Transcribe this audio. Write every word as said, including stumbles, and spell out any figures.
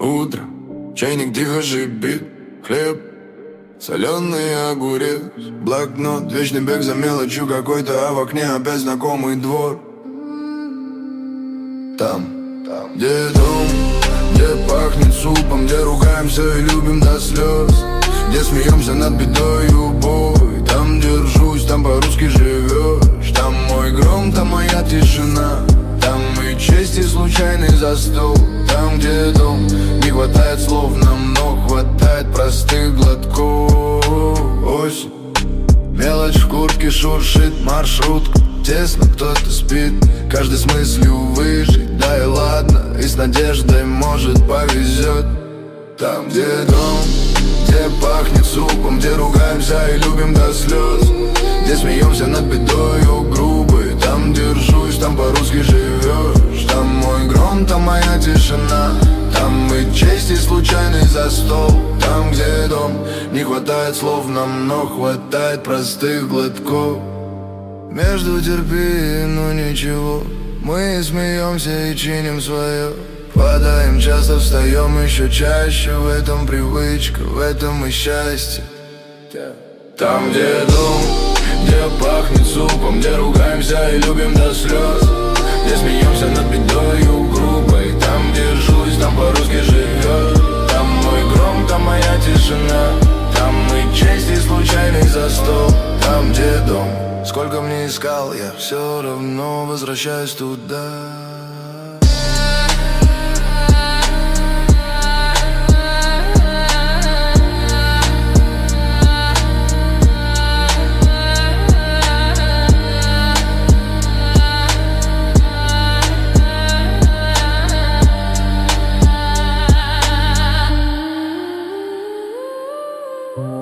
Утро, чайник тихо шипит. Хлеб, соленый огурец, блокнот, вечный бег за мелочью какой-то, а в окне опять знакомый двор. Там, там, где дом, где пахнет супом, где ругаемся и любим до слез, где смеемся над бедой и убой. Там держусь, там по-русски живешь. Там мой гром, там моя тишина. Там и честь, и случайный застол. Там, где дом, не хватает слов нам, но хватает простых глотков. Осень, мелочь в куртке шуршит маршрутка. Тесно, кто-то спит, каждый с мыслью выжить. Да и ладно, и с надеждой, может, повезет. Там, где дом, где пахнет супом, где ругаемся и любим до слез, где смеемся над бедою грубой. Там держусь, там по-русски живешь. Там мой гром, там моя тишина. Там и честь, и случайный застол. Там, где дом, не хватает слов нам, но хватает простых глотков. Между терпи, ну ничего, мы смеемся и чиним свое. Падаем, часто встаем еще чаще. В этом привычка, в этом и счастье. Там, где дом, где пахнет супом, где ругаемся и любим до слез, где смеемся над бедою грубой. Там держусь, там по-русски живет. Там мой гром, там моя тишина. Там и честь, и случайный застол. Там, где дом, сколько мне искал, я все равно возвращаюсь туда. Oh